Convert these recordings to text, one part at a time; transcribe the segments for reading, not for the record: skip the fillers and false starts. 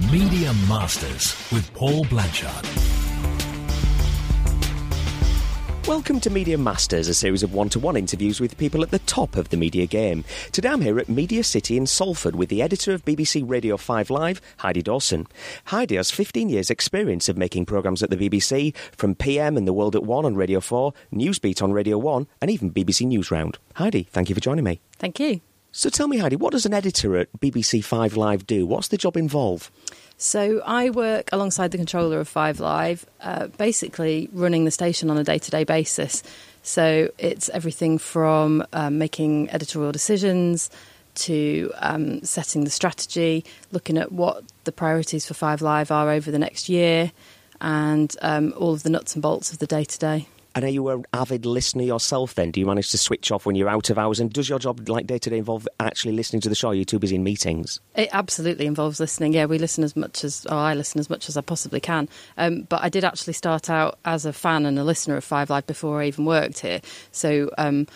Media Masters with Paul Blanchard. Welcome to Media Masters, a series of one-to-one interviews with people at the top of the media game. Today I'm here at Media City in Salford with the editor of BBC Radio 5 Live, Heidi Dawson. Heidi has 15 years' experience of making programmes at the BBC, from PM and The World at One on Radio 4, Newsbeat on Radio 1, and even BBC Newsround. Heidi, thank you for joining me. Thank you. So tell me, Heidi, what does an editor at BBC 5 Live do? What's the job involve? So I work alongside the controller of 5 Live, basically running the station on a day-to-day basis. So it's everything from making editorial decisions to setting the strategy, looking at what the priorities for 5 Live are over the next year, and all of the nuts and bolts of the day-to-day. And are you an avid listener yourself then? Do you manage to switch off when you're out of hours? And does your job, like day-to-day, involve actually listening to the show? Are you too busy in meetings? It absolutely involves listening. Yeah, I listen as much as I possibly can. But I did actually start out as a fan and a listener of 5 Live before I even worked here. So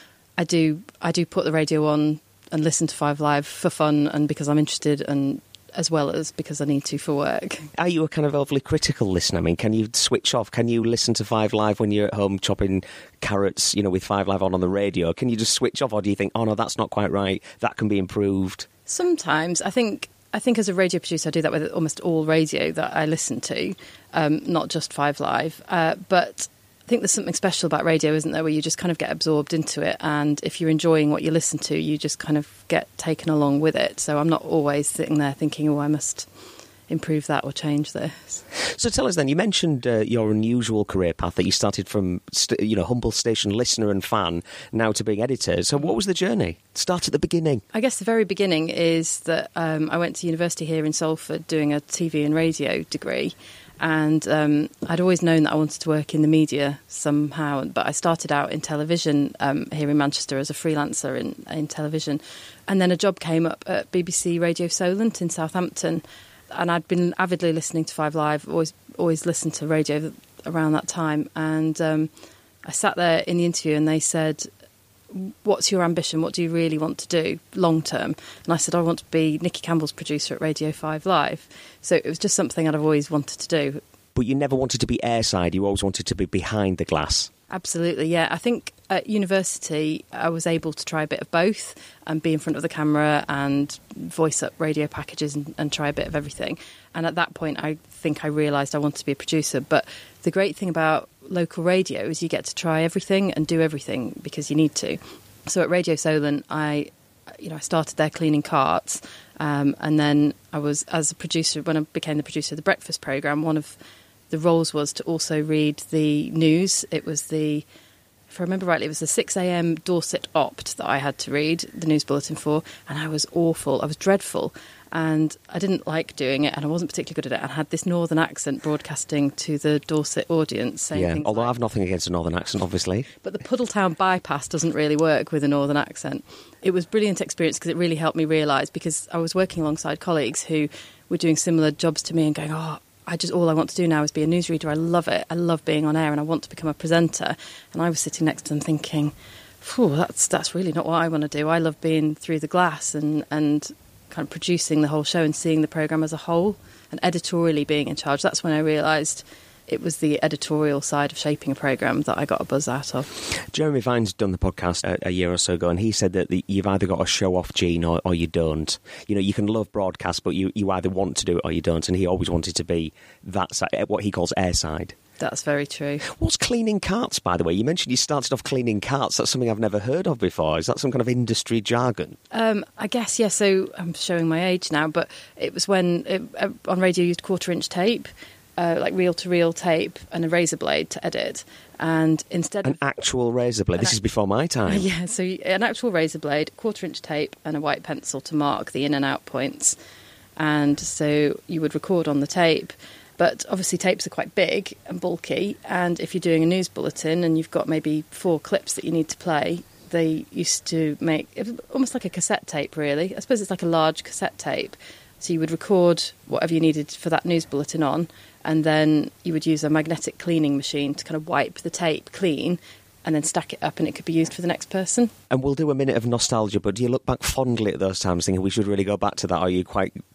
I do put the radio on and listen to 5 Live for fun and because I'm interested, and as well as because I need to for work. Are you a kind of overly critical listener? I mean, can you switch off? Can you listen to 5 Live when you're at home chopping carrots, with 5 Live on the radio? Can you just switch off, or do you think, oh no, that's not quite right, that can be improved? Sometimes. I think as a radio producer I do that with almost all radio that I listen to, not just 5 Live. But I think there's something special about radio, isn't there, where you just kind of get absorbed into it, and if you're enjoying what you listen to, you just kind of get taken along with it. So I'm not always sitting there thinking, I must improve that or change this. So tell us then, you mentioned your unusual career path, that you started from humble station listener and fan, now to being editor. So what was the journey? Start at the beginning. I guess the very beginning is that I went to university here in Salford doing a TV and radio degree. And I'd always known that I wanted to work in the media somehow, but I started out in television here in Manchester as a freelancer in television. And then a job came up at BBC Radio Solent in Southampton, and I'd been avidly listening to 5 Live, always listened to radio around that time. And I sat there in the interview and they said, what's your ambition? What do you really want to do long term? And I said, I want to be Nicky Campbell's producer at Radio 5 Live. So it was just something I'd always wanted to do. But you never wanted to be airside, you always wanted to be behind the glass. Absolutely, yeah. I think at university I was able to try a bit of both and be in front of the camera and voice up radio packages and try a bit of everything. And at that point I think I realised I wanted to be a producer. But the great thing about local radio is you get to try everything and do everything because you need to. So at Radio Solent I started there cleaning carts, and then I was, as a producer, when I became the producer of the breakfast programme, one of the roles was to also read the news. It was if I remember rightly, it was the 6 a.m. Dorset Opt that I had to read the news bulletin for, and I was awful. I was dreadful, and I didn't like doing it, and I wasn't particularly good at it. I had this northern accent broadcasting to the Dorset audience, saying things although like, I have nothing against a northern accent, obviously. But the Puddletown bypass doesn't really work with a northern accent. It was a brilliant experience because it really helped me realise, because I was working alongside colleagues who were doing similar jobs to me and going, all I want to do now is be a newsreader. I love it. I love being on air and I want to become a presenter. And I was sitting next to them thinking, that's really not what I want to do. I love being through the glass and kind of producing the whole show and seeing the programme as a whole and editorially being in charge. That's when I realised it was the editorial side of shaping a programme that I got a buzz out of. Jeremy Vine's done the podcast a year or so ago, and he said that you've either got a show-off gene or you don't. You can love broadcast, but you either want to do it or you don't, and he always wanted to be that side, what he calls airside. That's very true. What's cleaning carts, by the way? You mentioned you started off cleaning carts. That's something I've never heard of before. Is that some kind of industry jargon? I guess, yeah. So I'm showing my age now, but it was when on radio you used 1/4-inch tape, like reel-to-reel tape, and a razor blade to edit. And instead of... An actual razor blade? This is before my time. Yeah, so an actual razor blade, 1/4-inch tape, and a white pencil to mark the in and out points. And so you would record on the tape. But obviously tapes are quite big and bulky, and if you're doing a news bulletin and you've got maybe 4 clips that you need to play, they used to make it was almost like a cassette tape, really. I suppose it's like a large cassette tape. So you would record whatever you needed for that news bulletin on, and then you would use a magnetic cleaning machine to kind of wipe the tape clean and then stack it up, and it could be used for the next person. And we'll do a minute of nostalgia, but do you look back fondly at those times thinking we should really go back to that, or are you quite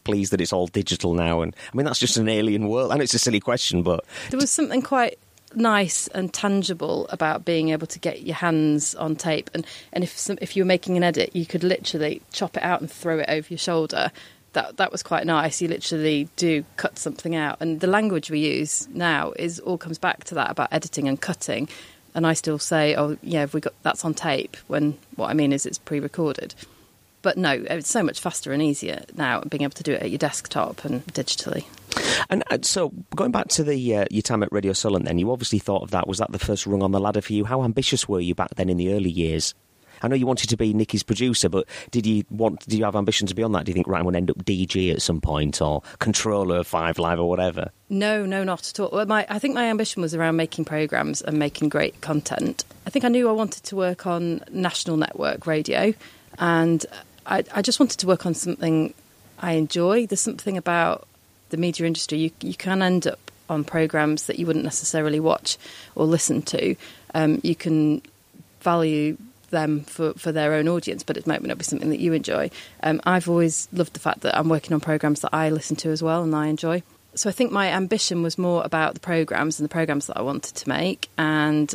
pleased that it's all digital now? And I mean, that's just an alien world. I know it's a silly question, but there was something quite nice and tangible about being able to get your hands on tape, and if you were making an edit, you could literally chop it out and throw it over your shoulder. That was quite nice. You literally do cut something out, and the language we use now all comes back to that about editing and cutting. And I still say, oh yeah, have we got that's on tape? When what I mean is it's pre-recorded. But no, it's so much faster and easier now, being able to do it at your desktop and digitally. And so, going back to your time at Radio Solent, then you obviously thought of that. Was that the first rung on the ladder for you? How ambitious were you back then in the early years? I know you wanted to be Nicky's producer, but did you have ambitions beyond that? Do you think, right, I'm going to end up DG at some point, or controller of 5 Live or whatever? No, not at all. Well, I think my ambition was around making programmes and making great content. I think I knew I wanted to work on national network radio, and I just wanted to work on something I enjoy. There's something about the media industry. You can end up on programmes that you wouldn't necessarily watch or listen to. You can value them for their own audience, but it might not be something that you enjoy. I've always loved the fact that I'm working on programmes that I listen to as well and I enjoy. So I think my ambition was more about the programmes and the programmes that I wanted to make, and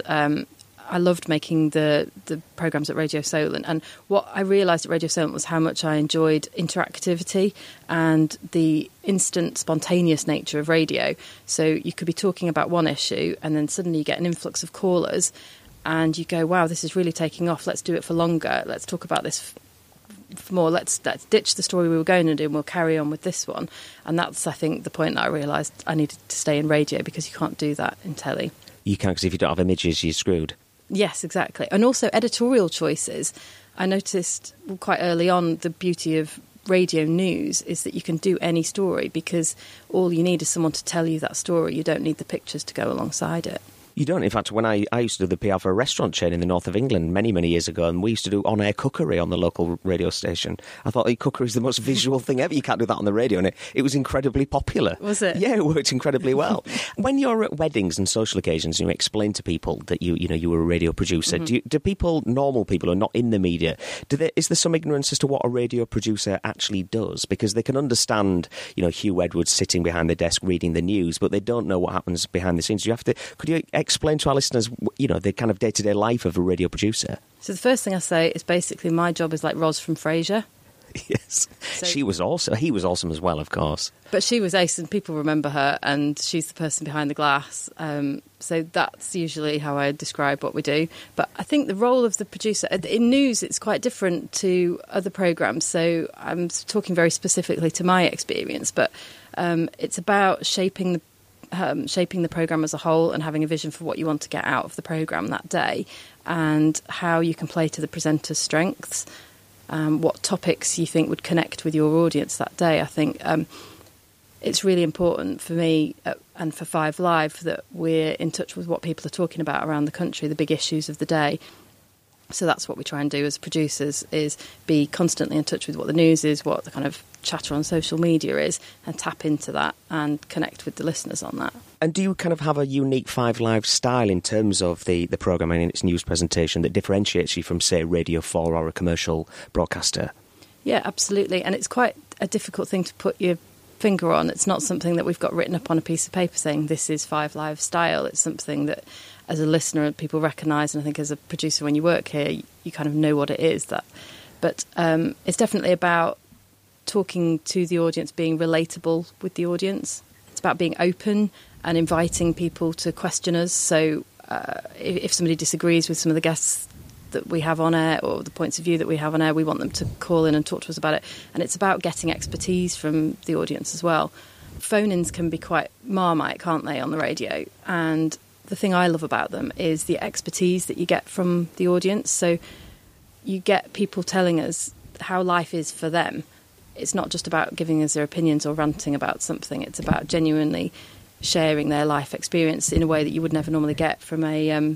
I loved making the programmes at Radio Solent. And what I realised at Radio Solent was how much I enjoyed interactivity and the instant spontaneous nature of radio. So you could be talking about one issue and then suddenly you get an influx of callers and you go, wow, this is really taking off. Let's do it for longer. Let's talk about this for more. Let's ditch the story we were going to do and we'll carry on with this one. And that's, I think, the point that I realised I needed to stay in radio, because you can't do that in telly. You can't, because if you don't have images, you're screwed. Yes, exactly. And also editorial choices. I noticed quite early on the beauty of radio news is that you can do any story, because all you need is someone to tell you that story. You don't need the pictures to go alongside it. You don't. In fact, when I used to do the PR for a restaurant chain in the north of England many, many years ago, and we used to do on-air cookery on the local radio station. I thought cookery is the most visual thing ever. You can't do that on the radio, and it was incredibly popular. Was it? Yeah, it worked incredibly well. When you're at weddings and social occasions, you explain to people that you were a radio producer. Mm-hmm. Do people, normal people who are not in the media, is there some ignorance as to what a radio producer actually does? Because they can understand, Hugh Edwards sitting behind the desk reading the news, but they don't know what happens behind the scenes. Could you explain to our listeners, the kind of day-to-day life of a radio producer? So the first thing I say is basically my job is like Roz from Frasier. Yes. So, he was awesome as well, of course. But she was ace, and people remember her, and she's the person behind the glass. So that's usually how I describe what we do. But I think the role of the producer, in news, it's quite different to other programmes. So I'm talking very specifically to my experience, but it's about shaping the programme as a whole and having a vision for what you want to get out of the programme that day, and how you can play to the presenter's strengths, what topics you think would connect with your audience that day. I think it's really important for me and for 5 Live that we're in touch with what people are talking about around the country, the big issues of the day. So that's what we try and do as producers, is be constantly in touch with what the news is, what the kind of chatter on social media is, and tap into that and connect with the listeners on that. And do you kind of have a unique 5 Live style in terms of the programming and its news presentation that differentiates you from, say, Radio 4 or a commercial broadcaster? Yeah, absolutely. And it's quite a difficult thing to put your finger on. It's not something that we've got written up on a piece of paper saying this is 5 Live style. It's something that as a listener people recognise, and I think as a producer when you work here you kind of know what it is. But it's definitely about talking to the audience, being relatable with the audience. It's about being open and inviting people to question us. So if somebody disagrees with some of the guests that we have on air or the points of view that we have on air, we want them to call in and talk to us about it. And it's about getting expertise from the audience as well. Phone-ins can be quite Marmite, can't they, on the radio? And the thing I love about them is the expertise that you get from the audience. So you get people telling us how life is for them. It's not just about giving us their opinions or ranting about something. It's about genuinely sharing their life experience in a way that you would never normally get from a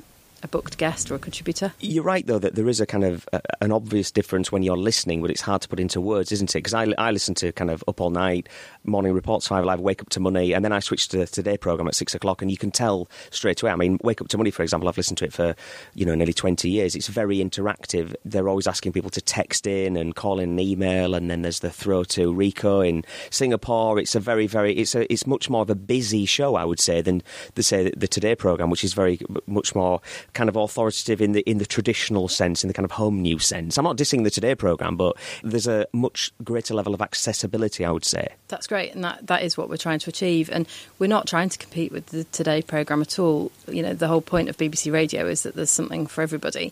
a booked guest or a contributor. You're right, though, that there is a kind of an obvious difference when you're listening, but it's hard to put into words, isn't it? Because I listen to kind of Up All Night, Morning Reports, 5 Live, Wake Up to Money, and then I switch to the Today programme at 6 o'clock, and you can tell straight away. I mean, Wake Up to Money, for example, I've listened to it for, nearly 20 years. It's very interactive. They're always asking people to text in and call in an email, and then there's the throw to Rico in Singapore. It's a very, very, it's much more of a busy show, I would say, than the Today programme, which is very much more kind of authoritative in the traditional sense, in the kind of home news sense. I'm not dissing the Today programme, but there's a much greater level of accessibility, I would say. That's great, and that is what we're trying to achieve. And we're not trying to compete with the Today programme at all. The whole point of BBC Radio is that there's something for everybody.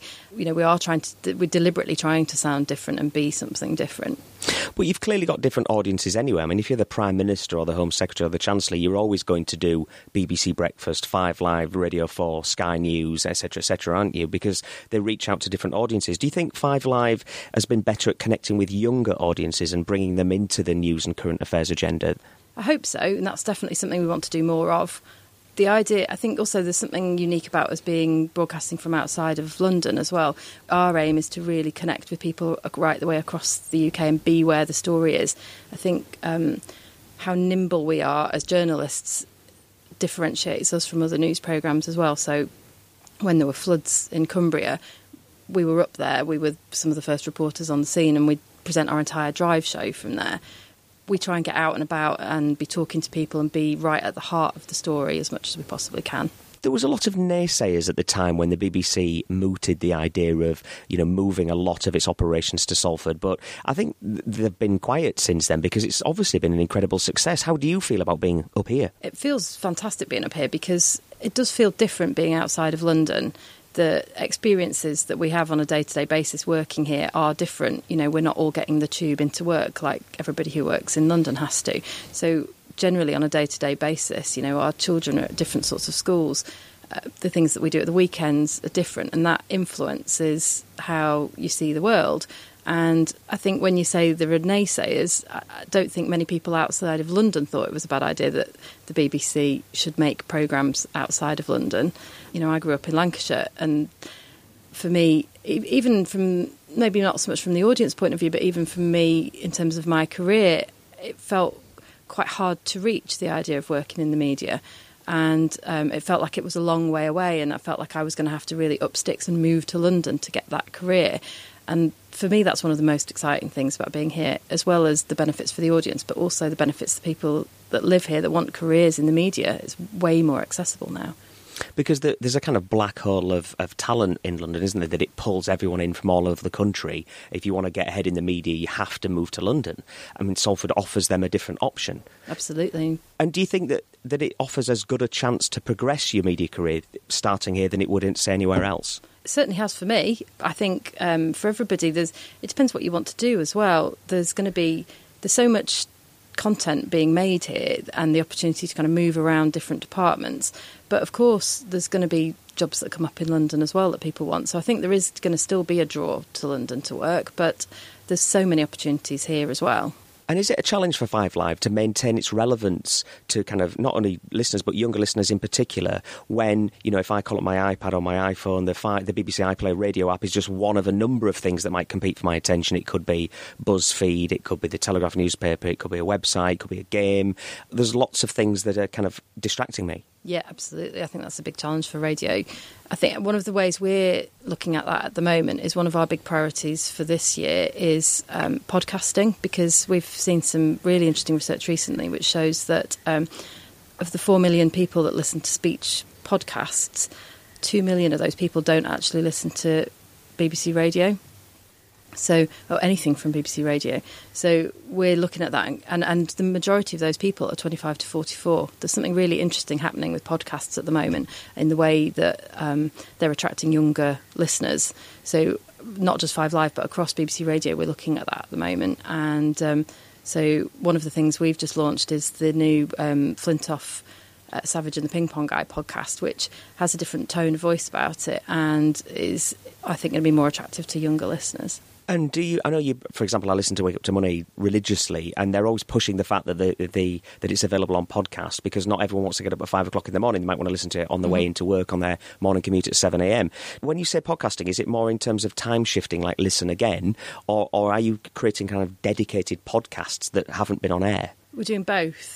We're deliberately trying to sound different and be something different. But you've clearly got different audiences anyway. I mean, if you're the Prime Minister or the Home Secretary or the Chancellor, you're always going to do BBC Breakfast, 5 Live, Radio 4, Sky News, etc., aren't you? Because they reach out to different audiences. Do you think 5 Live has been better at connecting with younger audiences and bringing them into the news and current affairs agenda? I hope so, and that's definitely something we want to do more of. The idea, I think also there's something unique about us being broadcasting from outside of London as well. Our aim is to really connect with people right the way across the UK and be where the story is. I think how nimble we are as journalists differentiates us from other news programmes as well. So when there were floods in Cumbria, we were up there. We were some of the first reporters on the scene, and we'd present our entire drive show from there. We try and get out and about and be talking to people and be right at the heart of the story as much as we possibly can. There was a lot of naysayers at the time when the BBC mooted the idea of, moving a lot of its operations to Salford, but I think they've been quiet since then because it's obviously been an incredible success. How do you feel about being up here? It feels fantastic being up here because it does feel different being outside of London. The experiences that we have on a day-to-day basis working here are different. We're not all getting the tube into work like everybody who works in London has to. So generally on a day-to-day basis, our children are at different sorts of schools. The things that we do at the weekends are different, and that influences how you see the world. And I think when you say there are naysayers, I don't think many people outside of London thought it was a bad idea that the BBC should make programmes outside of London. I grew up in Lancashire, and for me, even from maybe not so much from the audience point of view, but even from me in terms of my career, it felt quite hard to reach the idea of working in the media. And it felt like it was a long way away, and I felt like I was going to have to really up sticks and move to London to get that career. And for me, that's one of the most exciting things about being here, as well as the benefits for the audience, but also the benefits to people that live here that want careers in the media. It's way more accessible now. Because there's a kind of black hole of talent in London, isn't there, that it pulls everyone in from all over the country. If you want to get ahead in the media, you have to move to London. I mean, Salford offers them a different option. Absolutely. And do you think that it offers as good a chance to progress your media career starting here than it would, say, anywhere else? It certainly has for me. I think for everybody, it depends what you want to do as well. There's so much content being made here and the opportunity to kind of move around different departments. But of course, there's going to be jobs that come up in London as well that people want. So I think there is going to still be a draw to London to work, but there's so many opportunities here as well. And is it a challenge for 5 Live to maintain its relevance to kind of not only listeners but younger listeners in particular when, if I call up my iPad or my iPhone, the BBC iPlayer radio app is just one of a number of things that might compete for my attention. It could be BuzzFeed, it could be the Telegraph newspaper, it could be a website, it could be a game. There's lots of things that are kind of distracting me. Yeah, absolutely. I think that's a big challenge for radio. I think one of the ways we're looking at that at the moment is one of our big priorities for this year is podcasting, because we've seen some really interesting research recently which shows that of the 4 million people that listen to speech podcasts, 2 million of those people don't actually listen to BBC Radio. Or anything from BBC Radio. So we're looking at that, and the majority of those people are 25 to 44. There's something really interesting happening with podcasts at the moment in the way that they're attracting younger listeners. So not just 5 Live, but across BBC Radio, we're looking at that at the moment. And so one of the things we've just launched is the new Flintoff Savage and the Ping Pong Guy podcast, which has a different tone of voice about it and is, I think, going to be more attractive to younger listeners. And I know you, for example, I listen to Wake Up to Money religiously, and they're always pushing the fact that that it's available on podcast, because not everyone wants to get up at 5 o'clock in the morning. They might want to listen to it on the way into work on their morning commute at 7 a.m. When you say podcasting, is it more in terms of time shifting, like listen again, or are you creating kind of dedicated podcasts that haven't been on air? We're doing both.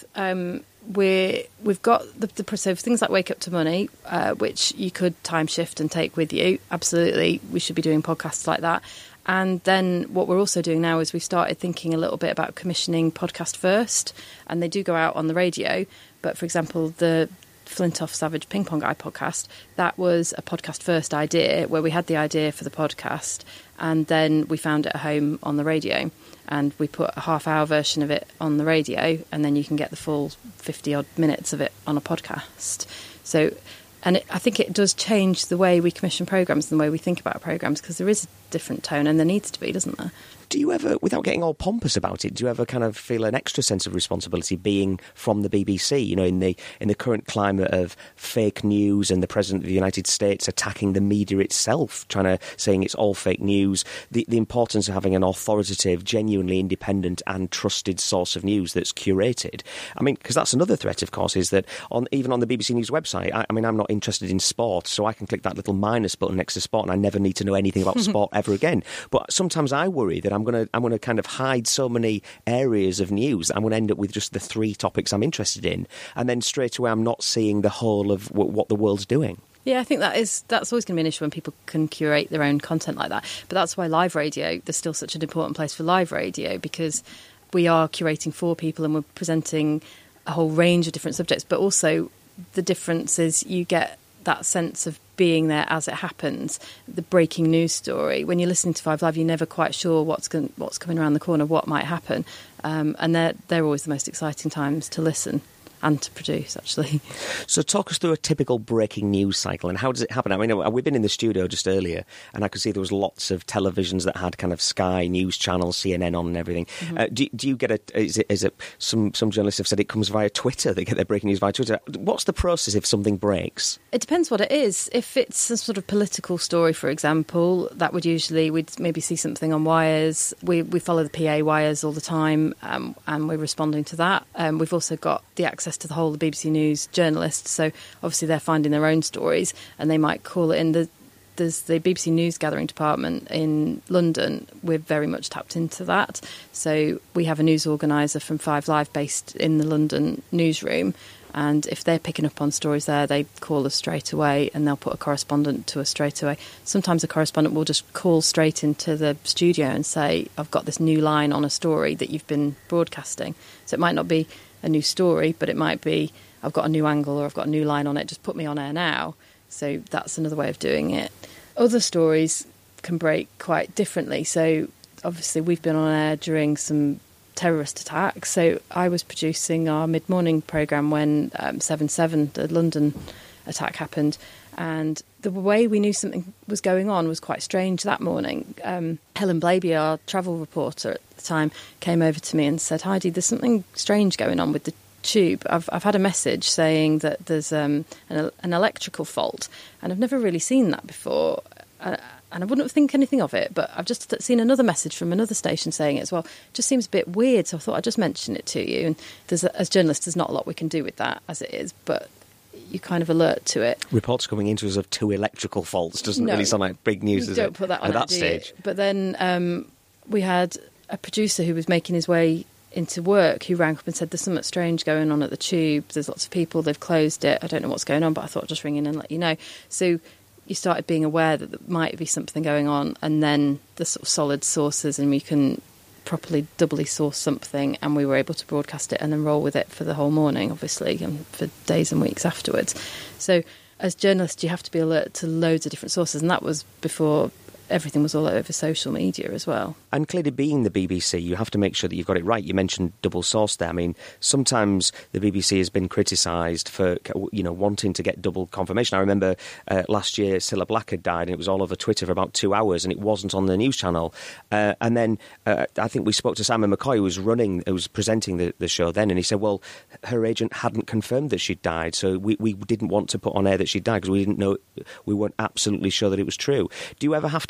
We've got so things like Wake Up to Money, which you could time shift and take with you. Absolutely, we should be doing podcasts like that. And then what we're also doing now is we've started thinking a little bit about commissioning podcast first, and they do go out on the radio. But for example, the Flintoff Savage Ping Pong Guy podcast, that was a podcast first idea, where we had the idea for the podcast and then we found it at home on the radio, and we put a half-hour version of it on the radio, and then you can get the full 50-odd minutes of it on a podcast. So, and I think it does change the way we commission programmes and the way we think about programmes, because there is a different tone, and there needs to be, doesn't there? Do you ever, without getting all pompous about it, do you ever kind of feel an extra sense of responsibility being from the BBC? You know, in the current climate of fake news and the President of the United States attacking the media itself, saying it's all fake news, the importance of having an authoritative, genuinely independent and trusted source of news that's curated. I mean, because that's another threat, of course, is that even on the BBC News website, I mean, I'm not interested in sport, so I can click that little minus button next to sport and I never need to know anything about sport ever again. But sometimes I worry that I'm going to kind of hide so many areas of news that I'm going to end up with just the 3 topics I'm interested in, and then straight away I'm not seeing the whole of what the world's doing. Yeah, I think that's always going to be an issue when people can curate their own content like that. But that's why live radio, there's still such an important place for live radio, because we are curating for people and we're presenting a whole range of different subjects. But also the difference is you get that sense of being there as it happens, the breaking news story. When you're listening to 5 Live, you're never quite sure what's coming around the corner, what might happen. And they're always the most exciting times to listen and to produce, actually. So talk us through a typical breaking news cycle, and how does it happen? I mean, we've been in the studio just earlier, and I could see there was lots of televisions that had kind of Sky News Channel, CNN on and everything. Mm-hmm. Do you get is it some journalists have said it comes via Twitter, they get their breaking news via Twitter. What's the process if something breaks? It depends what it is. If it's a sort of political story, for example, that we'd maybe see something on Wires. We follow the PA Wires all the time, and we're responding to that. We've also got the access to the whole of the BBC News journalists, so obviously they're finding their own stories and they might call it in. There's the BBC News Gathering Department in London. We're very much tapped into that, so we have a news organiser from 5 Live based in the London newsroom, and if they're picking up on stories there, they call us straight away and they'll put a correspondent to us straight away. Sometimes a correspondent will just call straight into the studio and say, I've got this new line on a story that you've been broadcasting. So it might not be a new story, but it might be, I've got a new angle or I've got a new line on it, just put me on air now. So that's another way of doing it. Other stories can break quite differently. So obviously we've been on air during some terrorist attacks. So I was producing our mid-morning programme when 7/7, the London attack, happened. And the way we knew something was going on was quite strange that morning. Helen Blaby, our travel reporter at the time, came over to me and said, Heidi, there's something strange going on with the tube. I've had a message saying that there's an electrical fault, and I've never really seen that before. And I wouldn't think anything of it, but I've just seen another message from another station saying it as well. It just seems a bit weird, so I thought I'd just mention it to you. And as journalists, there's not a lot we can do with that as it is, but you kind of alert to it. Reports coming into us of 2 electrical faults doesn't really sound like big news, does it? Don't put that on at that stage. But then we had a producer who was making his way into work who rang up and said, there's something strange going on at the tube. There's lots of people, they've closed it. I don't know what's going on, but I thought I'd just ring in and let you know. So you started being aware that there might be something going on, and then the sort of solid sources, and we can properly doubly source something, and we were able to broadcast it and then roll with it for the whole morning, obviously, and for days and weeks afterwards. So as journalists, you have to be alert to loads of different sources, and that was before everything was all over social media as well. And clearly, being the BBC, you have to make sure that you've got it right. You mentioned double source there. I mean, sometimes the BBC has been criticised for, wanting to get double confirmation. I remember last year, Cilla Black had died, and it was all over Twitter for about 2 hours, and it wasn't on the news channel. And then I think we spoke to Simon McCoy, who was presenting the show then, and he said, well, her agent hadn't confirmed that she'd died, so we didn't want to put on air that she'd died because we didn't know, we weren't absolutely sure that it was true. Do you ever have to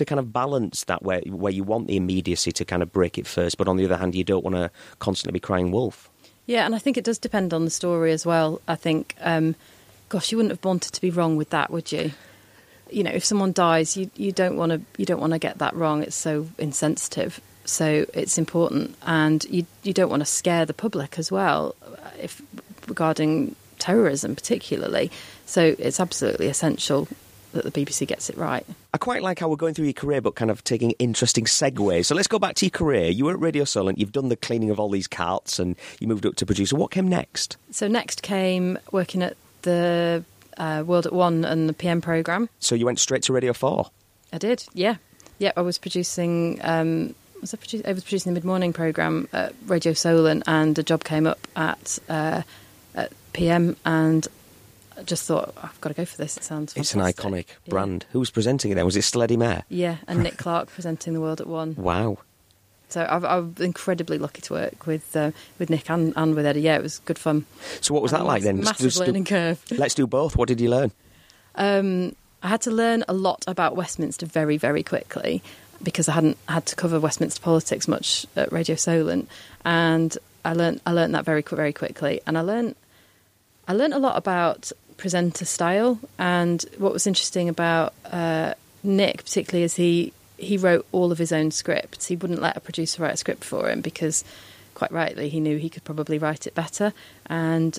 to kind of balance that where you want the immediacy to kind of break it first, but on the other hand, you don't want to constantly be crying wolf? Yeah, and I think it does depend on the story as well. I think, gosh, you wouldn't have wanted to be wrong with that, would you? You know, if someone dies, you don't want to get that wrong. It's so insensitive. So it's important, and you don't want to scare the public as well, if regarding terrorism particularly. So it's absolutely essential that the BBC gets it right. I quite like how we're going through your career, but kind of taking interesting segues. So let's go back to your career. You were at Radio Solent, you've done the cleaning of all these carts, and you moved up to producer. What came next? So next came working at the World at One and the PM programme. So you went straight to Radio 4? I did, yeah. Yeah, I was producing... I was producing the mid-morning programme at Radio Solent, and a job came up at PM, and I just thought, I've got to go for this. It sounds fantastic. It's an iconic brand. Who was presenting it then? Was it still Eddie Mair? Yeah, and Nick Clark presenting the World at One. Wow. So I'm incredibly lucky to work with Nick and with Eddie. Yeah, it was good fun. So what was that like then? Massive learning curve. Let's do both. What did you learn? I had to learn a lot about Westminster very, very quickly, because I hadn't had to cover Westminster politics much at Radio Solent, and I learnt that very, very quickly. And I learnt a lot about presenter style. And what was interesting about Nick, particularly, is he wrote all of his own scripts. He wouldn't let a producer write a script for him, because, quite rightly, he knew he could probably write it better. And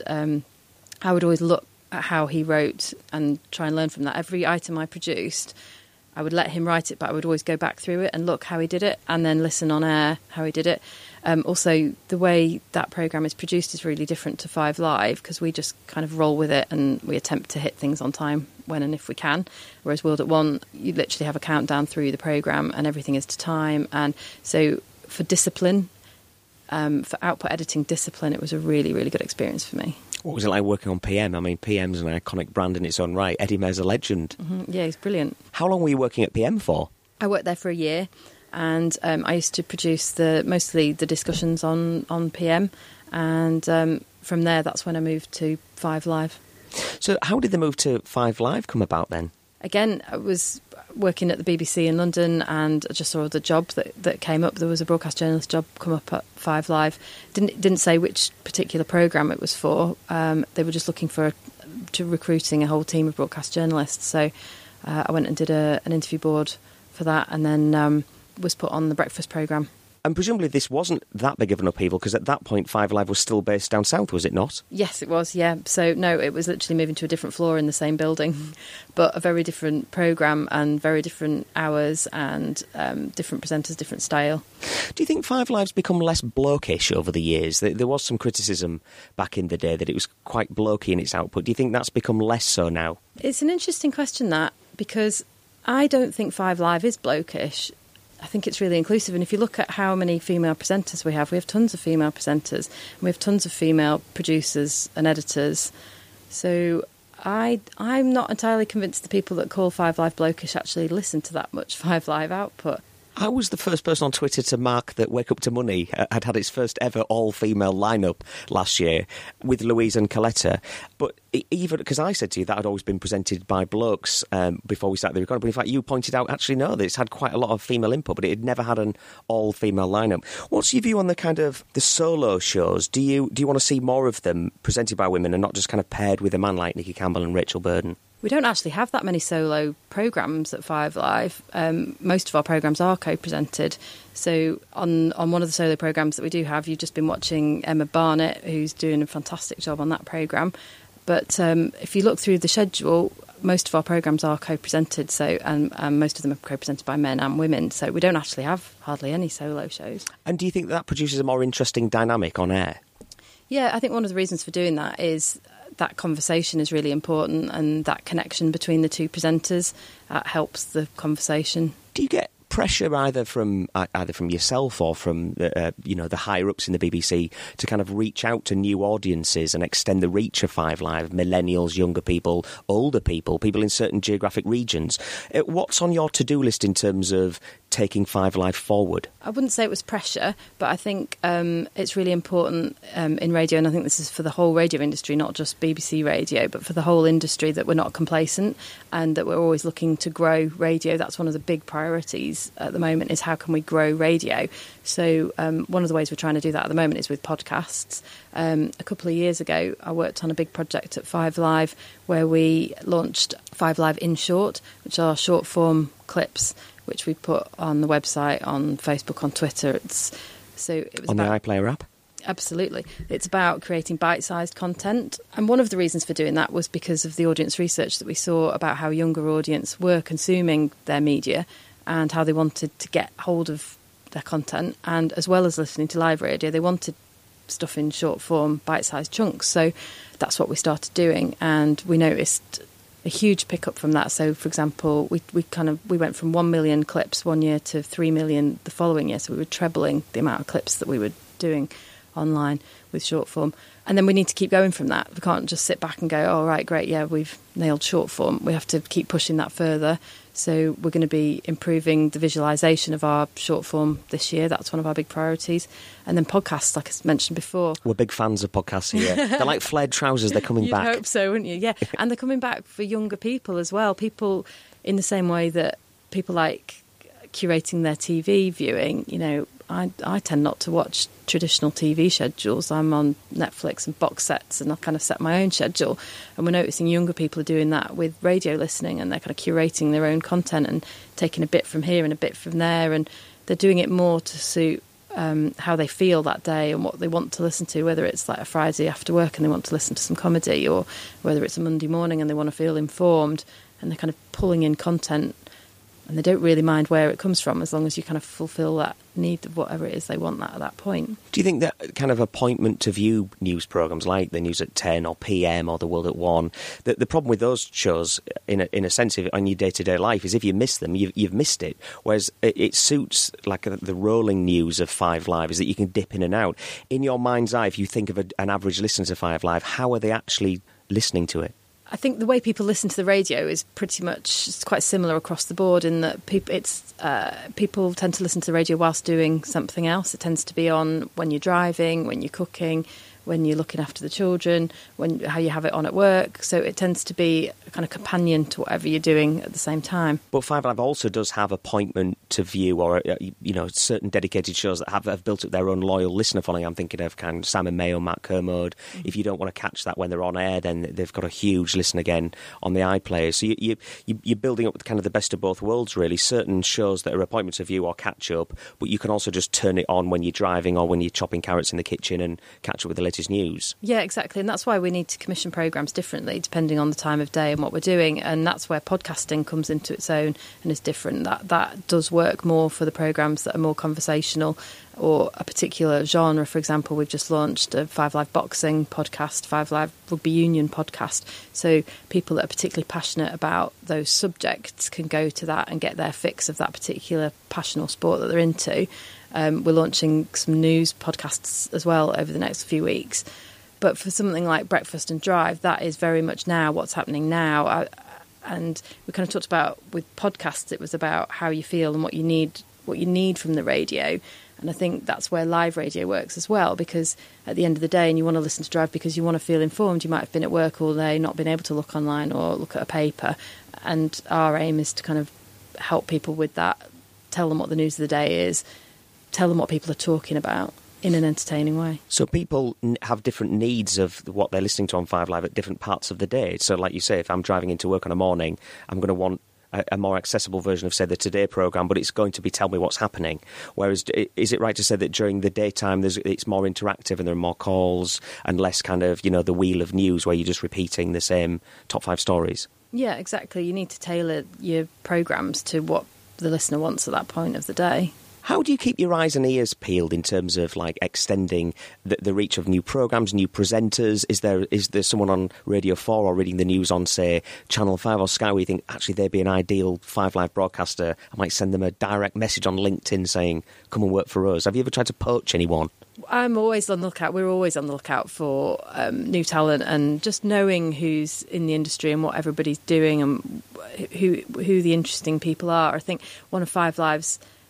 I would always look at how he wrote and try and learn from that. Every item I produced, I would let him write it, but I would always go back through it and look how he did it, and then listen on air how he did it. Also, the way that programme is produced is really different to 5 Live, because we just kind of roll with it and we attempt to hit things on time when and if we can. Whereas World at One, you literally have a countdown through the programme and everything is to time. And so for discipline, for output editing discipline, it was a really, really good experience for me. What was it like working on PM? I mean, PM's an iconic brand in its own right. Eddie Mair's a legend. Mm-hmm. Yeah, he's brilliant. How long were you working at PM for? I worked there for a year, and I used to produce mostly the discussions on PM, and from there, that's when I moved to 5 Live. So how did the move to 5 Live come about then? Again, I was working at the BBC in London, and I just saw the job that came up. There was a broadcast journalist job come up at 5 Live. Didn't say which particular programme it was for. They were just looking to recruiting a whole team of broadcast journalists. So I went and did an interview board for that, and then was put on the breakfast programme. And presumably this wasn't that big of an upheaval, because at that point 5 Live was still based down south, was it not? Yes, it was, yeah. So, no, it was literally moving to a different floor in the same building, but a very different programme and very different hours and different presenters, different style. Do you think 5 Live's become less blokish over the years? There was some criticism back in the day that it was quite blokey in its output. Do you think that's become less so now? It's an interesting question, that, because I don't think 5 Live is blokish. I think it's really inclusive, and if you look at how many female presenters we have tons of female presenters, and we have tons of female producers and editors. So I'm not entirely convinced the people that call 5 Live blokish actually listen to that much 5 Live output. I was the first person on Twitter to mark that Wake Up to Money had its first ever all-female lineup last year with Louise and Coletta. But even because I said to you that had always been presented by blokes before we started the recording, but in fact you pointed out, actually no, that it's had quite a lot of female input, but it had never had an all-female lineup. What's your view on the kind of the solo shows? Do you want to see more of them presented by women and not just kind of paired with a man like Nicky Campbell and Rachel Burden? We don't actually have that many solo programmes at 5 Live. Most of our programmes are co-presented. So on one of the solo programmes that we do have, you've just been watching Emma Barnett, who's doing a fantastic job on that programme. But if you look through the schedule, most of our programmes are co-presented, and most of them are co-presented by men and women. So we don't actually have hardly any solo shows. And do you think that produces a more interesting dynamic on air? Yeah, I think one of the reasons for doing that is that conversation is really important, and that connection between the two presenters helps the conversation. Do you get pressure either from yourself or from the higher ups in the BBC to kind of reach out to new audiences and extend the reach of 5 Live, millennials, younger people, older people in certain geographic regions? What's on your to-do list in terms of taking Five Live forward? I wouldn't say it was pressure, but I think it's really important in radio, and I think this is for the whole radio industry, not just BBC Radio, but for the whole industry, that we're not complacent and that we're always looking to grow radio. That's one of the big priorities at the moment, is how can we grow radio? So one of the ways we're trying to do that at the moment is with podcasts. A couple of years ago, I worked on a big project at Five Live where we launched Five Live in Short, which are short form clips which we put on the website, on Facebook, on Twitter. It was on the iPlayer app? Absolutely. It's about creating bite-sized content. And one of the reasons for doing that was because of the audience research that we saw about how younger audience were consuming their media and how they wanted to get hold of their content. And as well as listening to live radio, they wanted stuff in short form, bite-sized chunks. So that's what we started doing. And we noticed a huge pickup from that. So, for example, we went from 1 million clips one year to 3 million the following year. So we were trebling the amount of clips that we were doing online with short form. And then we need to keep going from that. We can't just sit back and go, oh, right, great, yeah, we've nailed short form. We have to keep pushing that further. So we're going to be improving the visualisation of our short form this year. That's one of our big priorities. And then podcasts, like I mentioned before. We're big fans of podcasts here. They're like flared trousers. They're coming back. You'd hope so, wouldn't you? Yeah. And they're coming back for younger people as well. People, in the same way that people like curating their TV viewing, you know, I tend not to watch traditional TV schedules. I'm on Netflix and box sets, and I kind of set my own schedule. And we're noticing younger people are doing that with radio listening, and they're kind of curating their own content and taking a bit from here and a bit from there. And they're doing it more to suit how they feel that day and what they want to listen to, whether it's like a Friday after work and they want to listen to some comedy, or whether it's a Monday morning and they want to feel informed, and they're kind of pulling in content. And they don't really mind where it comes from, as long as you kind of fulfil that need of whatever it is they want at that point. Do you think that kind of appointment to view news programmes like the News at 10 or PM or The World at 1, the problem with those shows, in a sense, on your day-to-day life, is if you miss them, you've missed it. Whereas it suits like the rolling news of Five Live, is that you can dip in and out. In your mind's eye, if you think of an average listener to Five Live, how are they actually listening to it? I think the way people listen to the radio is pretty much quite similar across the board, in that people tend to listen to the radio whilst doing something else. It tends to be on when you're driving, when you're cooking, when you're looking after the children, how you have it on at work. So it tends to be a kind of companion to whatever you're doing at the same time. But Five Live also does have appointment to view, or certain dedicated shows that have built up their own loyal listener following. I'm thinking of kind of Sam and Mayo, Matt Kermode. Mm-hmm. If you don't want to catch that when they're on air, then they've got a huge listen again on the iPlayer. So you're building up kind of the best of both worlds, really. Certain shows that are appointment to view or catch up, but you can also just turn it on when you're driving or when you're chopping carrots in the kitchen and catch up with the latest news. Yeah, exactly. And that's why we need to commission programmes differently depending on the time of day and what we're doing. And that's where podcasting comes into its own and is different. That does work more for the programmes that are more conversational or a particular genre. For example, we've just launched a Five Live boxing podcast, Five Live rugby union podcast. So people that are particularly passionate about those subjects can go to that and get their fix of that particular passion or sport that they're into. We're launching some news podcasts as well over the next few weeks. But for something like Breakfast and Drive, that is very much now what's happening now. And we kind of talked about with podcasts, it was about how you feel and what you need from the radio. And I think that's where live radio works as well, because at the end of the day, and you want to listen to Drive because you want to feel informed, you might have been at work all day, not been able to look online or look at a paper. And our aim is to kind of help people with that, tell them what the news of the day is, tell them what people are talking about in an entertaining way. So people have different needs of what they're listening to on Five Live at different parts of the day. So like you say, if I'm driving into work in the morning, I'm going to want a more accessible version of, say, the Today programme, but it's going to be tell me what's happening. Whereas, is it right to say that during the daytime it's more interactive and there are more calls and less kind of, the wheel of news where you're just repeating the same top 5 stories? Yeah, exactly. You need to tailor your programmes to what the listener wants at that point of the day. How do you keep your eyes and ears peeled in terms of like extending the reach of new programmes, new presenters? Is there someone on Radio 4 or reading the news on, say, Channel 5 or Sky where you think, actually, they'd be an ideal Five Live broadcaster? I might send them a direct message on LinkedIn saying, come and work for us. Have you ever tried to poach anyone? I'm always on the lookout. We're always on the lookout for new talent, and just knowing who's in the industry and what everybody's doing and who the interesting people are. I think one of Five Live's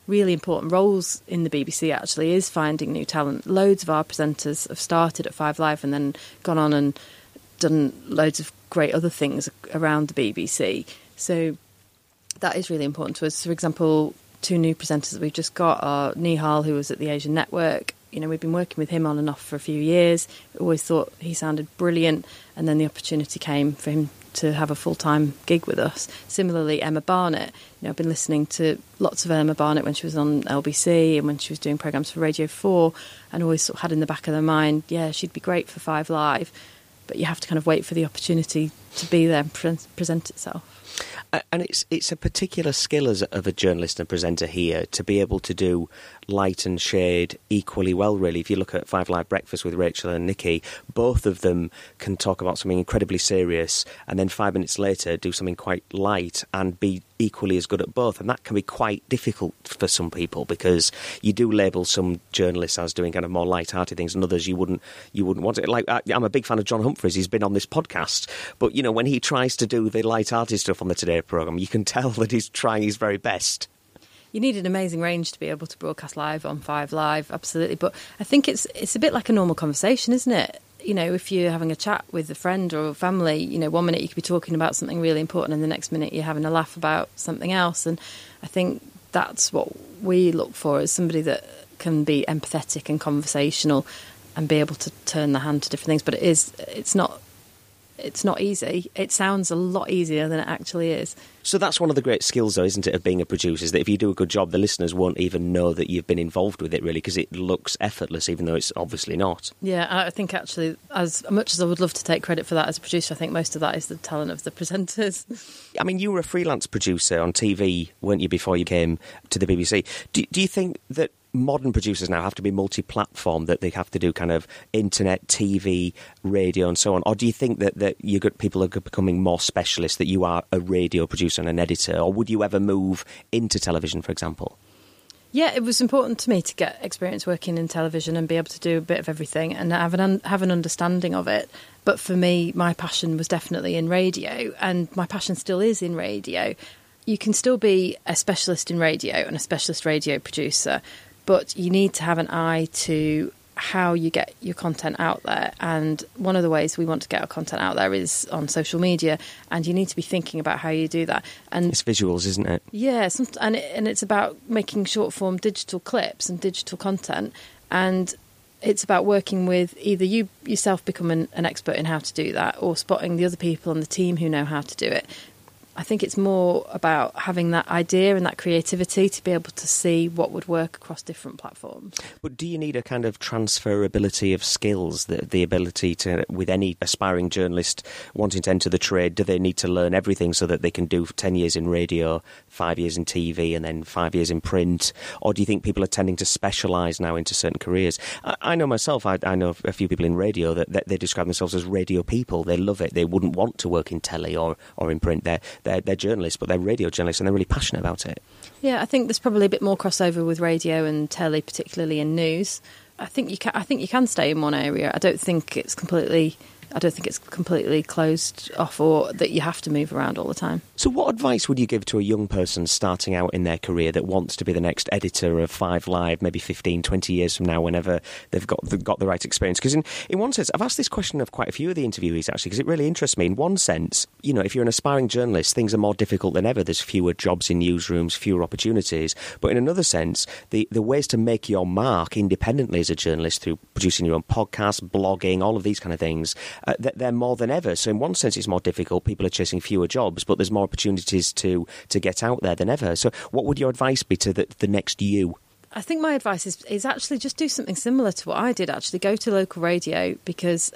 really important roles in the BBC actually is finding new talent. Loads of our presenters have started at 5 Live and then gone on and done loads of great other things around the BBC. So that is really important to us. For example, 2 new presenters that we've just got are Nihal, who was at the Asian Network. You know, we've been working with him on and off for a few years. We always thought he sounded brilliant, and then the opportunity came for him to have a full-time gig with us. Similarly, Emma Barnett. You know, I've been listening to lots of Emma Barnett when she was on LBC and when she was doing programmes for Radio 4, and always sort of had in the back of their mind, yeah, she'd be great for 5 Live, but you have to kind of wait for the opportunity to be there and present itself. And it's a particular skill of a journalist and presenter here to be able to do light and shade equally well, really. If you look at 5 Live Breakfast with Rachel and Nikki, both of them can talk about something incredibly serious and then 5 minutes later do something quite light and be equally as good at both. And that can be quite difficult for some people because you do label some journalists as doing kind of more light-hearted things and others you wouldn't want it. Like, I'm a big fan of John Humphreys. He's been on this podcast. But, you know, when he tries to do the light-hearted stuff on the Today programme, you can tell that he's trying his very best. You need an amazing range to be able to broadcast live on 5 Live, absolutely. But I think it's a bit like a normal conversation, isn't it? You know, if you're having a chat with a friend or a family, you know, 1 minute you could be talking about something really important and the next minute you're having a laugh about something else. And I think that's what we look for, is somebody that can be empathetic and conversational and be able to turn the hand to different things. But it's not easy. It sounds a lot easier than it actually is. So that's one of the great skills, though, isn't it, of being a producer, is that if you do a good job, the listeners won't even know that you've been involved with it, really, because it looks effortless, even though it's obviously not. Yeah, I think actually, as much as I would love to take credit for that as a producer, I think most of that is the talent of the presenters. I mean, you were a freelance producer on TV, weren't you, before you came to the BBC? Do you think that modern producers now have to be multi-platform, that they have to do kind of internet, TV, radio and so on? Or do you think that people are becoming more specialist, that you are a radio producer and an editor? Or would you ever move into television, for example? Yeah, it was important to me to get experience working in television and be able to do a bit of everything and have an understanding of it. But for me, my passion was definitely in radio, and my passion still is in radio. You can still be a specialist in radio and a specialist radio producer, but you need to have an eye to how you get your content out there. And one of the ways we want to get our content out there is on social media, and you need to be thinking about how you do that. And it's visuals, isn't it? Yeah, and it's about making short-form digital clips and digital content, and it's about working with either you yourself become an expert in how to do that, or spotting the other people on the team who know how to do it. I think it's more about having that idea and that creativity to be able to see what would work across different platforms. But do you need a kind of transferability of skills, the ability to, with any aspiring journalist wanting to enter the trade, do they need to learn everything so that they can do 10 years in radio, 5 years in TV and then 5 years in print? Or do you think people are tending to specialise now into certain careers? I know myself, I know a few people in radio that they describe themselves as radio people. They love it. They wouldn't want to work in telly or in print. They're journalists, but they're radio journalists and they're really passionate about it. Yeah, I think there's probably a bit more crossover with radio and telly, particularly in news. I think you can stay in one area. I don't think it's completely closed off, or that you have to move around all the time. So what advice would you give to a young person starting out in their career that wants to be the next editor of 5 Live, maybe 15, 20 years from now, whenever they've got the right experience? Because in one sense, I've asked this question of quite a few of the interviewees, actually, because it really interests me. In one sense, you know, if you're an aspiring journalist, things are more difficult than ever. There's fewer jobs in newsrooms, fewer opportunities. But in another sense, the ways to make your mark independently as a journalist through producing your own podcast, blogging, all of these kind of things, they're more than ever. So in one sense, it's more difficult. People are chasing fewer jobs, but there's more opportunities to get out there than ever. So what would your advice be to the next you? I think my advice is actually just do something similar to what I did, actually. Go to local radio, because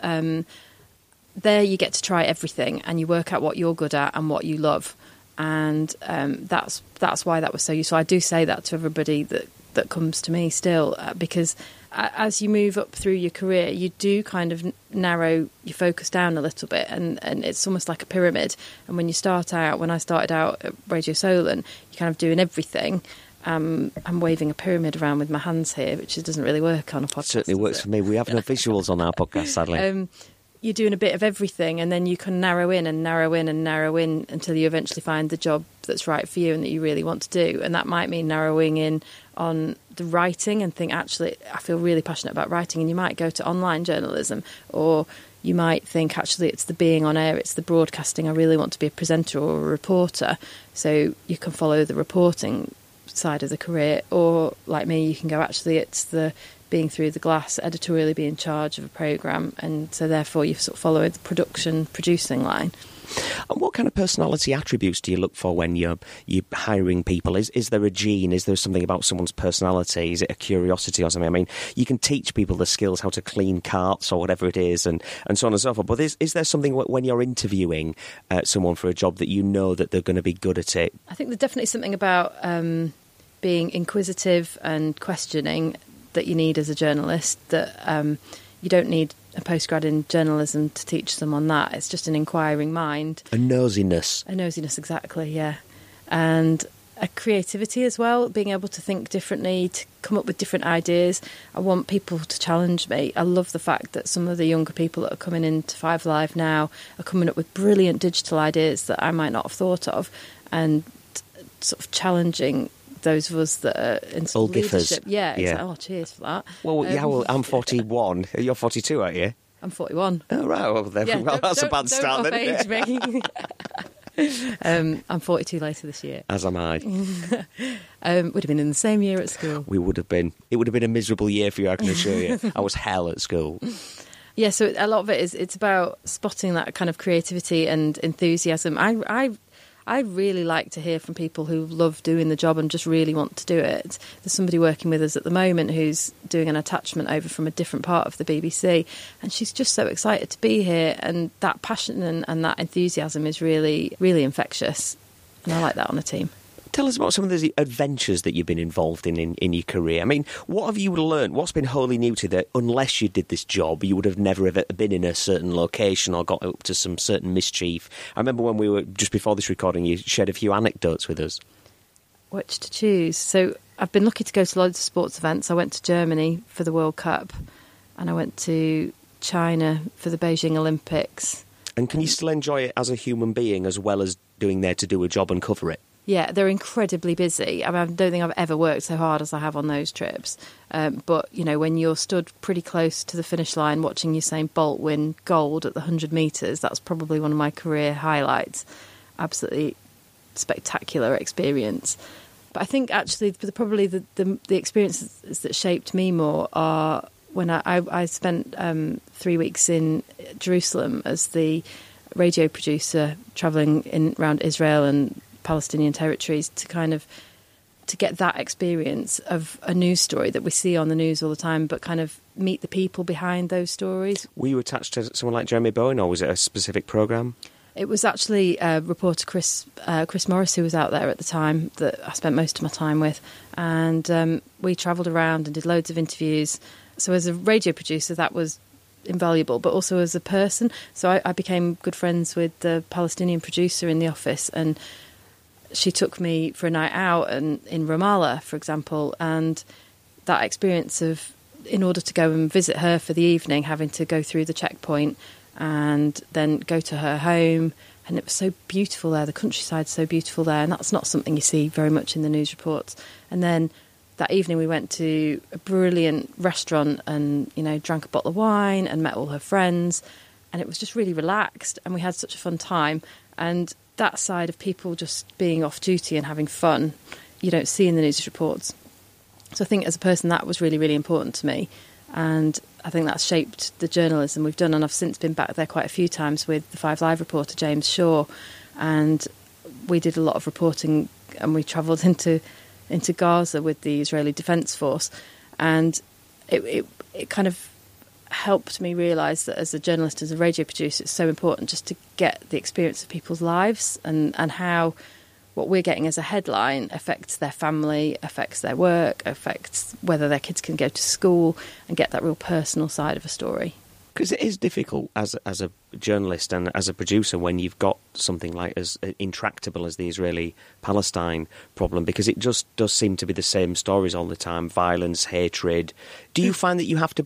there you get to try everything and you work out what you're good at and what you love. And that's why that was so useful. I do say that to everybody that comes to me still, because as you move up through your career, you do kind of narrow your focus down a little bit, and it's almost like a pyramid. And when I started out at Radio Solent, you're kind of doing everything. I'm waving a pyramid around with my hands here, which doesn't really work on a podcast. It certainly works for me. We have no visuals on our podcast, sadly. you're doing a bit of everything, and then you can narrow in until you eventually find the job that's right for you and that you really want to do. And that might mean narrowing in on the writing and think, actually, I feel really passionate about writing, and you might go to online journalism, or you might think, actually, it's the being on air, it's the broadcasting, I really want to be a presenter or a reporter. So you can follow the reporting side of the career, or like me, you can go, actually, it's the being through the glass, editorially be in charge of a programme, and so therefore you sort of follow the producing line. And what kind of personality attributes do you look for when you're hiring people? Is there a gene? Is there something about someone's personality? Is it a curiosity or something? I mean, you can teach people the skills, how to clean carts or whatever it is, and so on and so forth. But is there something when you're interviewing someone for a job that you know that they're going to be good at it? I think there's definitely something about being inquisitive and questioning that you need as a journalist, that you don't need a postgrad in journalism to teach someone that. It's just an inquiring mind. A nosiness. A nosiness, exactly, yeah. And a creativity as well, being able to think differently, to come up with different ideas. I want people to challenge me. I love the fact that some of the younger people that are coming into Five Live now are coming up with brilliant digital ideas that I might not have thought of, and sort of challenging those of us that are in old leadership. differs. Yeah, exactly. Oh, cheers for that. Well, I'm 41. You're 42, aren't you? I'm 41. Oh, right. Well, that's a bad start then, isn't it? I'm 42 later this year. As am I. Would have been in the same year at school. We would have been. It would have been a miserable year for you, I can assure you. I was hell at school. Yeah, so a lot of it it's about spotting that kind of creativity and enthusiasm. I really like to hear from people who love doing the job and just really want to do it. There's somebody working with us at the moment who's doing an attachment over from a different part of the BBC, and she's just so excited to be here, and that passion and that enthusiasm is really, really infectious, and I like that on a team. Tell us about some of the adventures that you've been involved in your career. I mean, what have you learned? What's been wholly new to you that unless you did this job, you would have never ever been in a certain location or got up to some certain mischief? I remember when we were, just before this recording, you shared a few anecdotes with us. Which to choose? So I've been lucky to go to loads of sports events. I went to Germany for the World Cup, and I went to China for the Beijing Olympics. And can you still enjoy it as a human being as well as doing there to do a job and cover it? Yeah, they're incredibly busy. I mean, I don't think I've ever worked so hard as I have on those trips. But, you know, when you're stood pretty close to the finish line watching Usain Bolt win gold at the 100 metres, that's probably one of my career highlights. Absolutely spectacular experience. But I think actually probably the experiences that shaped me more are when I spent 3 weeks in Jerusalem as the radio producer travelling around Israel and Palestinian territories to get that experience of a news story that we see on the news all the time, but kind of meet the people behind those stories. Were you attached to someone like Jeremy Bowen, or was it a specific programme? It was actually reporter Chris Morris, who was out there at the time, that I spent most of my time with, and we travelled around and did loads of interviews. So as a radio producer, that was invaluable, but also as a person. So I became good friends with the Palestinian producer in the office, and she took me for a night out in Ramallah, for example, and that experience of, in order to go and visit her for the evening, having to go through the checkpoint and then go to her home, and it was so beautiful there, the countryside's so beautiful there, and that's not something you see very much in the news reports. And then that evening we went to a brilliant restaurant and, you know, drank a bottle of wine and met all her friends, and it was just really relaxed, and we had such a fun time. And that side of people just being off duty and having fun, you don't see in the news reports. So I think as a person that was really, really important to me, and I think that's shaped the journalism we've done. And I've since been back there quite a few times with the Five Live reporter James Shaw, and we did a lot of reporting, and we travelled into Gaza with the Israeli Defence Force, and it kind of helped me realise that as a journalist, as a radio producer, it's so important just to get the experience of people's lives and how what we're getting as a headline affects their family, affects their work, affects whether their kids can go to school, and get that real personal side of a story. Because it is difficult as a journalist and as a producer when you've got something like as intractable as the Israeli-Palestine problem, because it just does seem to be the same stories all the time, violence, hatred. Do you find that you have to be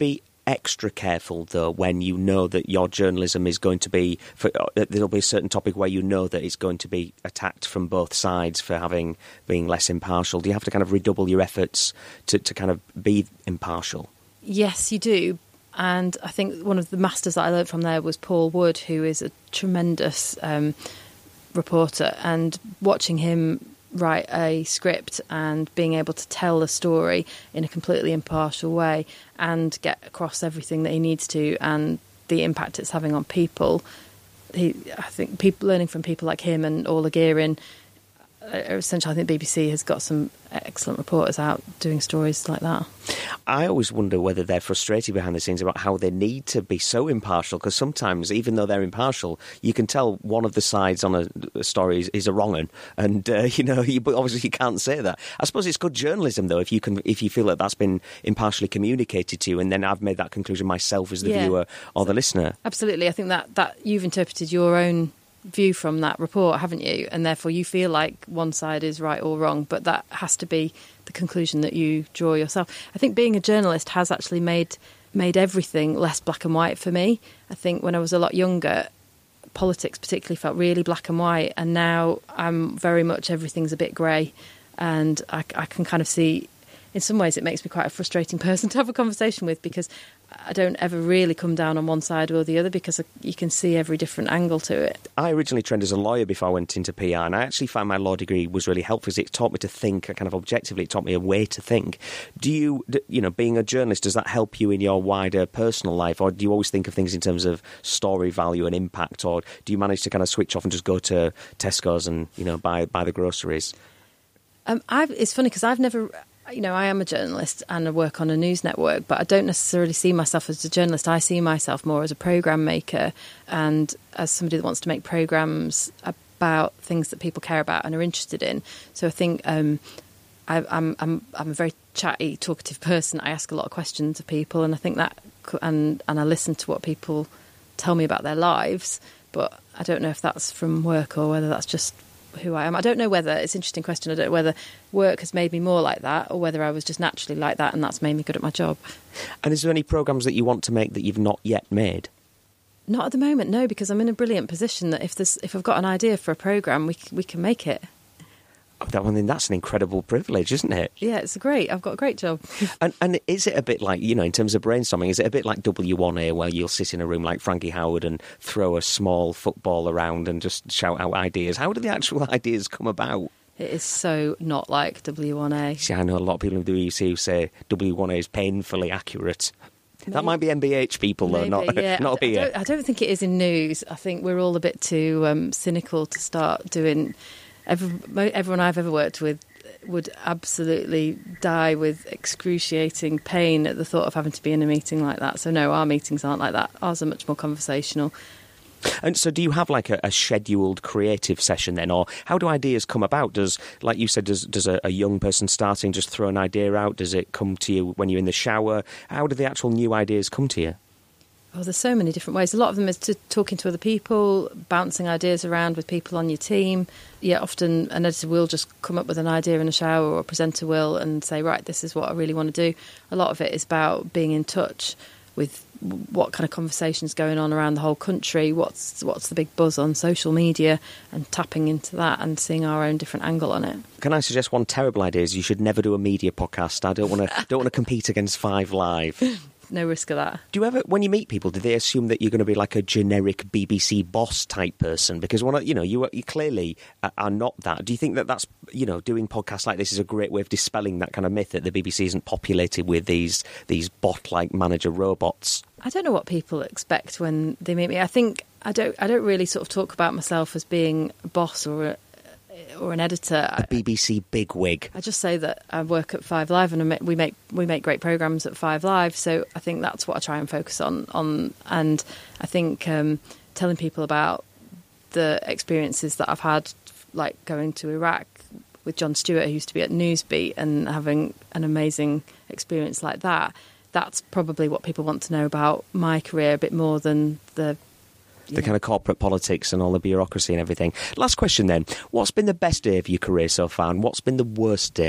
extra careful, though, when you know that your journalism is going to be... there'll be a certain topic where you know that it's going to be attacked from both sides for being less impartial? Do you have to kind of redouble your efforts to kind of be impartial? Yes, you do. And I think one of the masters that I learned from there was Paul Wood, who is a tremendous reporter, and watching him write a script and being able to tell a story in a completely impartial way and get across everything that he needs to and the impact it's having on people. I think learning from people like him and Orla Gearin, essentially I think BBC has got some excellent reporters out doing stories like that. I always wonder whether they're frustrated behind the scenes about how they need to be so impartial, because sometimes, even though they're impartial, you can tell one of the sides on a story is a wrong un, and but obviously you can't say that. I suppose it's good journalism, though, if you feel that that's been impartially communicated to you, and then I've made that conclusion myself as the viewer or the listener. Absolutely, I think that you've interpreted your own view from that report, haven't you? And therefore you feel like one side is right or wrong, but that has to be the conclusion that you draw yourself. I think being a journalist has actually made everything less black and white for me. I think when I was a lot younger, politics particularly felt really black and white, and now I'm very much everything's a bit grey, and I can kind of see, in some ways it makes me quite a frustrating person to have a conversation with, because I don't ever really come down on one side or the other, because you can see every different angle to it. I originally trained as a lawyer before I went into PR, and I actually found my law degree was really helpful because it taught me to think kind of objectively. It taught me a way to think. Do you being a journalist, does that help you in your wider personal life, or do you always think of things in terms of story value and impact, or do you manage to kind of switch off and just go to Tesco's and buy the groceries? It's funny because I've never... I am a journalist and I work on a news network, but I don't necessarily see myself as a journalist. I see myself more as a programme maker and as somebody that wants to make programmes about things that people care about and are interested in. So I think I'm a very chatty, talkative person. I ask a lot of questions of people, and I think that, and I listen to what people tell me about their lives, but I don't know if that's from work or whether that's just who I am. I don't know whether, it's an interesting question, I don't know whether work has made me more like that or whether I was just naturally like that and that's made me good at my job. And is there any programmes that you want to make that you've not yet made? Not at the moment, no, because I'm in a brilliant position that if I've got an idea for a programme, we can make it. That's an incredible privilege, isn't it? Yeah, it's great. I've got a great job. And is it a bit like, in terms of brainstorming, is it a bit like W1A where you'll sit in a room like Frankie Howard and throw a small football around and just shout out ideas? How do the actual ideas come about? It is so not like W1A. See, I know a lot of people in the BBC who say W1A is painfully accurate. Maybe. That might be MBH people, though, not here. I don't think it is in news. I think we're all a bit too cynical to start doing... Everyone I've ever worked with would absolutely die with excruciating pain at the thought of having to be in a meeting like that. So no, our meetings aren't like that. Ours are much more conversational. And so do you have like a scheduled creative session then, or how do ideas come about? Does a young person starting just throw an idea out? Does it come to you when you're in the shower? How do the actual new ideas come to you? Oh, there's so many different ways. A lot of them is talking to other people, bouncing ideas around with people on your team. Yeah, often an editor will just come up with an idea in a shower, or a presenter will, and say, right, this is what I really want to do. A lot of it is about being in touch with what kind of conversations going on around the whole country, what's the big buzz on social media, and tapping into that and seeing our own different angle on it. Can I suggest one terrible idea is you should never do a media podcast. I don't want to compete against 5 Live. No risk of that. Do you ever, when you meet people, do they assume that you're going to be like a generic BBC boss type person? Because you clearly are not that. Do you think that that's, doing podcasts like this is a great way of dispelling that kind of myth that the BBC isn't populated with these bot-like manager robots? I don't know what people expect when they meet me. I think I don't really sort of talk about myself as being a boss or an editor. A BBC bigwig. I just say that I work at 5 Live and we make great programmes at 5 Live, so I think that's what I try and focus on. And I think telling people about the experiences that I've had, like going to Iraq with Jon Stewart, who used to be at Newsbeat, and having an amazing experience like that, that's probably what people want to know about my career a bit more than the kind of corporate politics and all the bureaucracy and everything. Last question then. What's been the best day of your career so far, and what's been the worst day?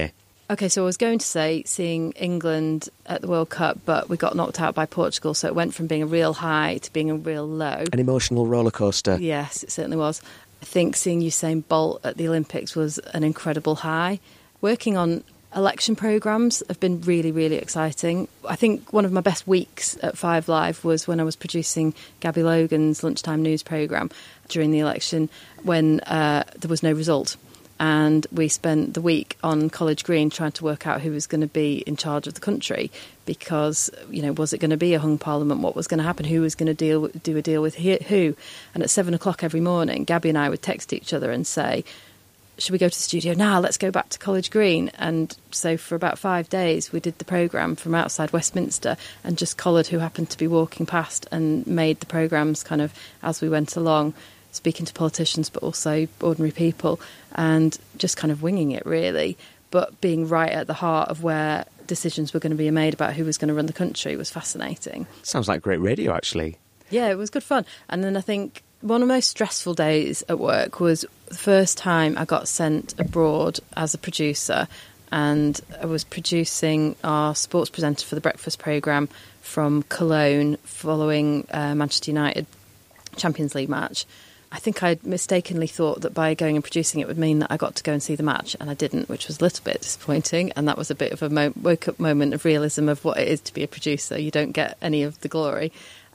OK, so I was going to say seeing England at the World Cup, but we got knocked out by Portugal, so it went from being a real high to being a real low. An emotional rollercoaster. Yes, it certainly was. I think seeing Usain Bolt at the Olympics was an incredible high. Working on election programmes have been really, really exciting. I think one of my best weeks at 5 Live was when I was producing Gabby Logan's lunchtime news programme during the election when there was no result. And we spent the week on College Green trying to work out who was going to be in charge of the country because, was it going to be a hung parliament? What was going to happen? Who was going to do a deal with who? And at 7 o'clock every morning, Gabby and I would text each other and say, should we go to the studio now? Let's go back to College Green. And so for about 5 days, we did the programme from outside Westminster and just collared who happened to be walking past and made the programmes kind of as we went along, speaking to politicians but also ordinary people and just kind of winging it, really. But being right at the heart of where decisions were going to be made about who was going to run the country was fascinating. Sounds like great radio, actually. Yeah, it was good fun. And then I think one of the most stressful days at work was the first time I got sent abroad as a producer, and I was producing our sports presenter for the breakfast programme from Cologne following Manchester United Champions League match. I think I mistakenly thought that by going and producing it would mean that I got to go and see the match, and I didn't, which was a little bit disappointing. And that was a bit of a woke-up moment of realism of what it is to be a producer. You don't get any of the glory.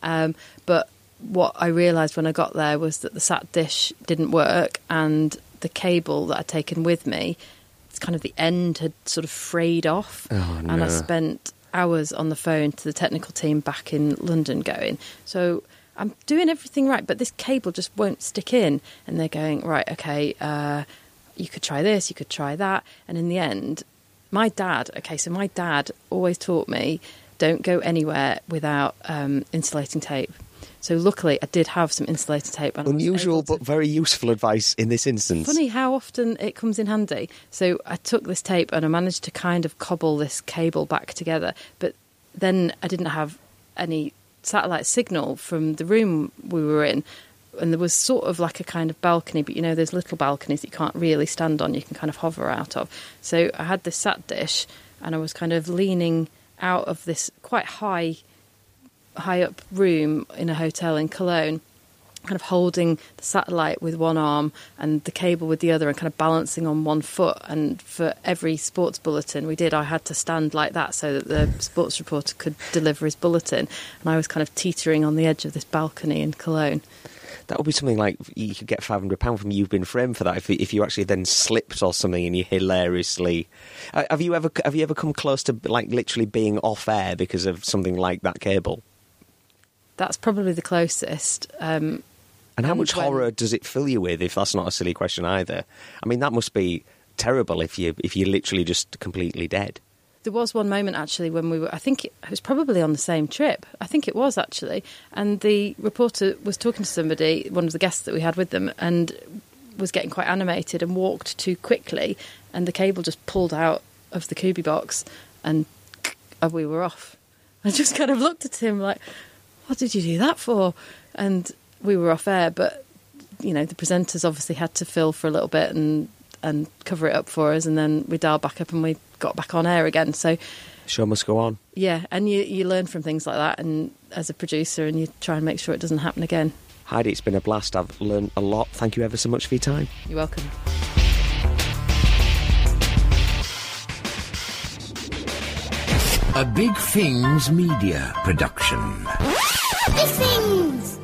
But what I realised when I got there was that the sat dish didn't work, and the cable that I'd taken with me, it's kind of the end had sort of frayed off. Oh, no. And I spent hours on the phone to the technical team back in London going, so I'm doing everything right, but this cable just won't stick in. And they're going, right, OK, you could try this, you could try that. And in the end, my dad always taught me, don't go anywhere without insulating tape. So luckily, I did have some insulated tape. And unusual but very useful advice in this instance. Funny how often it comes in handy. So I took this tape and I managed to kind of cobble this cable back together. But then I didn't have any satellite signal from the room we were in. And there was sort of like a kind of balcony, but those little balconies that you can't really stand on, you can kind of hover out of. So I had this sat dish and I was kind of leaning out of this quite high up room in a hotel in Cologne, kind of holding the satellite with one arm and the cable with the other and kind of balancing on one foot. And for every sports bulletin we did, I had to stand like that so that the sports reporter could deliver his bulletin. And I was kind of teetering on the edge of this balcony in Cologne. That would be something like you could get £500 from You've Been Framed for that if you actually then slipped or something and you hilariously... Have you ever come close to like literally being off air because of something like that cable? That's probably the closest. And how much horror does it fill you with, if that's not a silly question either? I mean, that must be terrible if you're literally just completely dead. There was one moment, actually, when we were... I think it was probably on the same trip. I think it was, actually. And the reporter was talking to somebody, one of the guests that we had with them, and was getting quite animated and walked too quickly, and the cable just pulled out of the Kubi box, and we were off. I just kind of looked at him like... What did you do that for? And we were off air, but, the presenters obviously had to fill for a little bit and cover it up for us, and then we dialed back up and we got back on air again. So, show must go on. Yeah, and you learn from things like that and as a producer, and you try and make sure it doesn't happen again. Heidi, it's been a blast. I've learned a lot. Thank you ever so much for your time. You're welcome. A Big Things Media production. Big Things!